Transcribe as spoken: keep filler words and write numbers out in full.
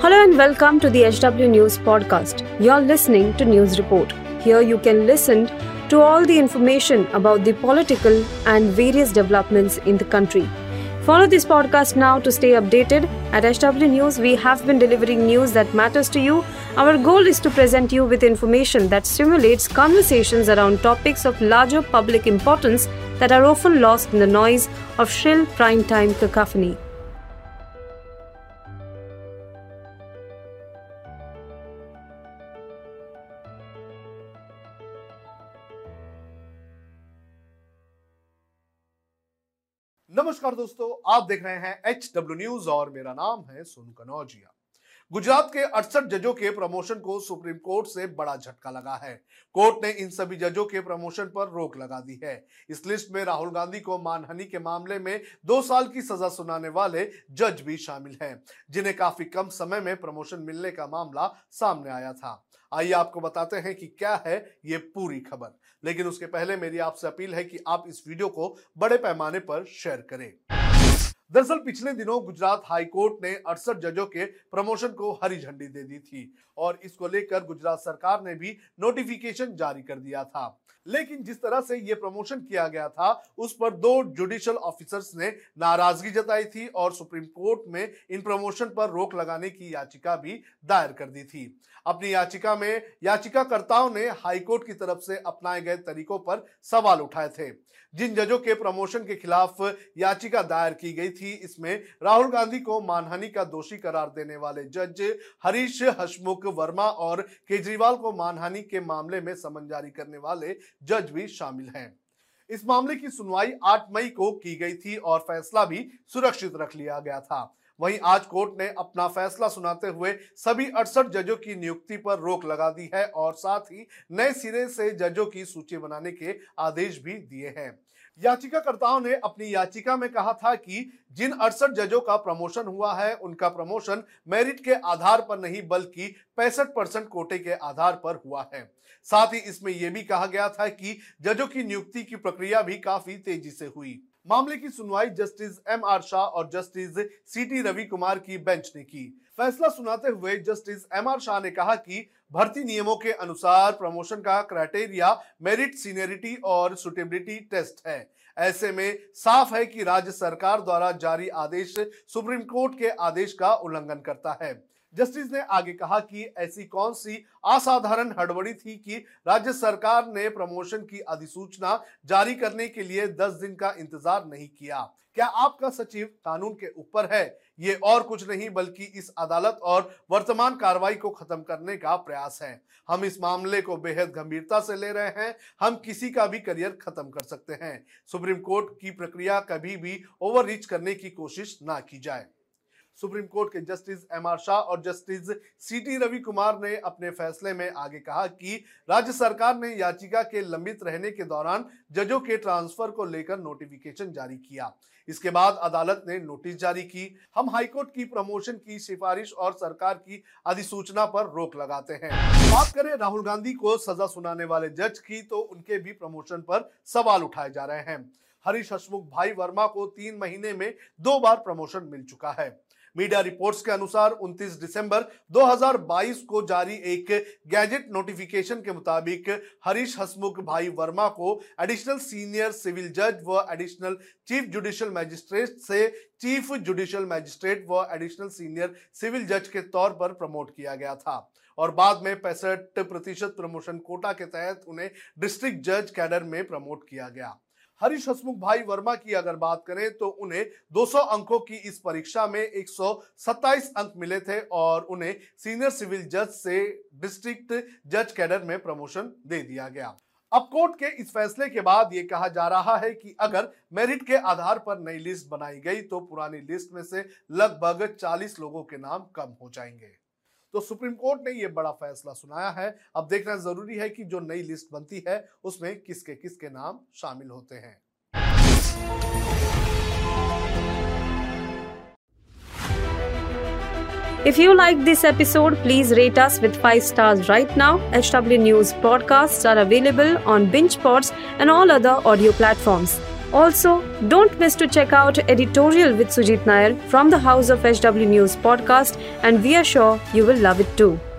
Hello and welcome to the H W News podcast. You're listening to News Report. Here you can listen to all the information about the political and various developments in the country. Follow this podcast now to stay updated. At H W News, we have been delivering news that matters to you. Our goal is to present you with information that stimulates conversations around topics of larger public importance that are often lost in the noise of shrill prime-time cacophony. नमस्कार दोस्तों, आप देख रहे हैं H W news और मेरा नाम है सोनू कनौजिया। गुजरात के अड़सठ जजों के प्रमोशन को सुप्रीम कोर्ट से बड़ा झटका लगा है। कोर्ट ने इन सभी जजों के प्रमोशन पर रोक लगा दी है। इस लिस्ट में राहुल गांधी को मानहानि के मामले में दो साल की सजा सुनाने वाले जज भी शामिल हैं, जिन्हें काफी कम समय में प्रमोशन मिलने का मामला सामने आया था। आइए आपको बताते हैं कि क्या है ये पूरी खबर, लेकिन उसके पहले मेरी आपसे अपील है कि आप इस वीडियो को बड़े पैमाने पर शेयर करें। दरअसल पिछले दिनों गुजरात हाई कोर्ट ने अड़सठ जजों के प्रमोशन को हरी झंडी दे दी थी और इसको लेकर गुजरात सरकार ने भी नोटिफिकेशन जारी कर दिया था। लेकिन जिस तरह से ये प्रमोशन किया गया था उस पर दो जुडिशियल ऑफिसर्स ने नाराजगी जताई थी और सुप्रीम कोर्ट में इन प्रमोशन पर रोक लगाने की याचिका भी दायर कर दी थी। अपनी याचिका में याचिकाकर्ताओं ने हाईकोर्ट की तरफ से अपनाए गए तरीकों पर सवाल उठाए थे। जिन जजों के प्रमोशन के खिलाफ याचिका दायर की गई थी, इसमें राहुल गांधी को मानहानि का दोषी करार देने वाले जज हरीश हसमुख वर्मा और केजरीवाल को मानहानि के मामले में समन जारी करने वाले जज भी शामिल हैं। इस मामले की सुनवाई आठ मई को की गई थी और फैसला भी सुरक्षित रख लिया गया था। वहीं आज कोर्ट ने अपना फैसला सुनाते हुए सभी अड़सठ जजों की नियुक्ति पर रोक लगा दी है और साथ ही नए सिरे से जजों की सूची बनाने के आदेश भी दिए हैं। याचिकाकर्ताओं ने अपनी याचिका में कहा था कि जिन अड़सठ जजों का प्रमोशन हुआ है उनका प्रमोशन मेरिट के आधार पर नहीं बल्कि पैंसठ परसेंट कोटे के आधार पर हुआ है। साथ ही इसमें यह भी कहा गया था कि जजों की नियुक्ति की प्रक्रिया भी काफी तेजी से हुई। मामले की सुनवाई जस्टिस एम आर शाह और justice C T Ravi Kumar की बेंच ने की। फैसला सुनाते हुए जस्टिस एम आर शाह ने कहा कि भर्ती नियमों के अनुसार प्रमोशन का क्राइटेरिया मेरिट, सीनियरिटी और सुटेबिलिटी टेस्ट है। ऐसे में साफ है कि राज्य सरकार द्वारा जारी आदेश सुप्रीम कोर्ट के आदेश का उल्लंघन करता है। जस्टिस ने आगे कहा कि ऐसी कौन सी असाधारण हड़बड़ी थी कि राज्य सरकार ने प्रमोशन की अधिसूचना जारी करने के लिए दस दिन का इंतजार नहीं किया। क्या आपका सचिव कानून के ऊपर है? ये और कुछ नहीं बल्कि इस अदालत और वर्तमान कार्रवाई को खत्म करने का प्रयास है। हम इस मामले को बेहद गंभीरता से ले रहे हैं। हम किसी का भी करियर खत्म कर सकते हैं। सुप्रीम कोर्ट की प्रक्रिया कभी भी ओवररीच करने की कोशिश ना की जाए। सुप्रीम कोर्ट के जस्टिस एम आर शाह और justice C T Ravi Kumar ने अपने फैसले में आगे कहा कि राज्य सरकार ने याचिका के लंबित रहने के दौरान जजों के ट्रांसफर को लेकर नोटिफिकेशन जारी किया। इसके बाद अदालत ने नोटिस जारी की। हम हाईकोर्ट की प्रमोशन की सिफारिश और सरकार की अधिसूचना पर रोक लगाते हैं। बात करें राहुल गांधी को सजा सुनाने वाले जज की, तो उनके भी प्रमोशन पर सवाल उठाए जा रहे हैं। हरीश हसमुख भाई वर्मा को तीन महीने में दो बार प्रमोशन मिल चुका है। मीडिया रिपोर्ट्स के अनुसार उनतीस दिसंबर दो हज़ार बाईस को जारी एक गैजेट नोटिफिकेशन के मुताबिक हरीश हसमुख भाई वर्मा को एडिशनल सीनियर सिविल जज व एडिशनल चीफ जुडिशियल मैजिस्ट्रेट से चीफ जुडिशियल मैजिस्ट्रेट व एडिशनल सीनियर सिविल जज के तौर पर प्रमोट किया गया था और बाद में पैंसठ प्रतिशत प्रमोशन कोटा के तहत उन्हें डिस्ट्रिक्ट जज कैडर में प्रमोट किया गया। हरीश हसमुख भाई वर्मा की अगर बात करें तो उन्हें दो सौ अंकों की इस परीक्षा में एक सौ सत्ताईस अंक मिले थे और उन्हें सीनियर सिविल जज से डिस्ट्रिक्ट जज कैडर में प्रमोशन दे दिया गया। अब कोर्ट के इस फैसले के बाद ये कहा जा रहा है कि अगर मेरिट के आधार पर नई लिस्ट बनाई गई तो पुरानी लिस्ट में से लगभग चालीस लोगों के नाम कम हो जाएंगे। तो सुप्रीम कोर्ट ने यह बड़ा फैसला सुनाया है। अब देखना जरूरी है कि जो नई लिस्ट बनती है उसमें किसके किसके नाम शामिल होते हैं। If you like this episode, please rate us with five stars right now. H W News podcasts are available on BingePods and all other audio platforms. Also, don't miss to check out editorial with Sujit Nair from the House of H W News podcast, and we are sure you will love it too.